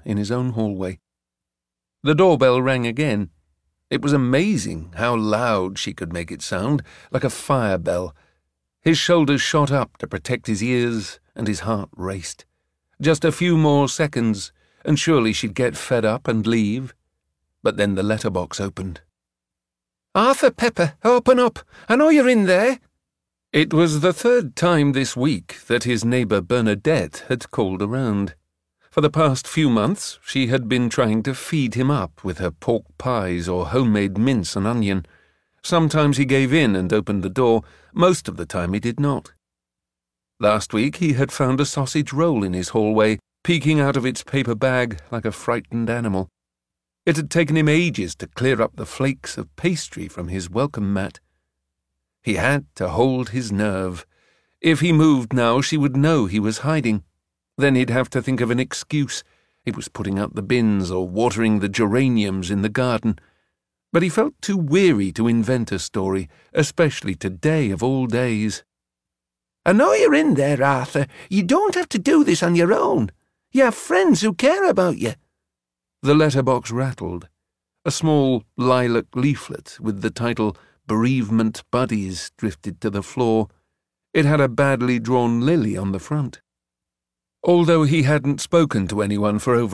in his own hallway. The doorbell rang again. It was amazing how loud she could make it sound, like a fire bell. His shoulders shot up to protect his ears, and his heart raced. Just a few more seconds, and surely she'd get fed up and leave. But then the letterbox opened. "Arthur Pepper, open up! I know you're in there!" It was the third time this week that his neighbour Bernadette had called around. For the past few months, she had been trying to feed him up with her pork pies or homemade mince and onion. Sometimes he gave in and opened the door. Most of the time he did not. Last week he had found a sausage roll in his hallway, peeking out of its paper bag like a frightened animal. It had taken him ages to clear up the flakes of pastry from his welcome mat. He had to hold his nerve. If he moved now, she would know he was hiding. Then he'd have to think of an excuse. He was putting out the bins or watering the geraniums in the garden. But he felt too weary to invent a story, especially today of all days. "I know you're in there, Arthur. You don't have to do this on your own. You have friends who care about you." The letterbox rattled. A small lilac leaflet with the title Bereavement Buddies drifted to the floor. It had a badly drawn lily on the front. Although he hadn't spoken to anyone for over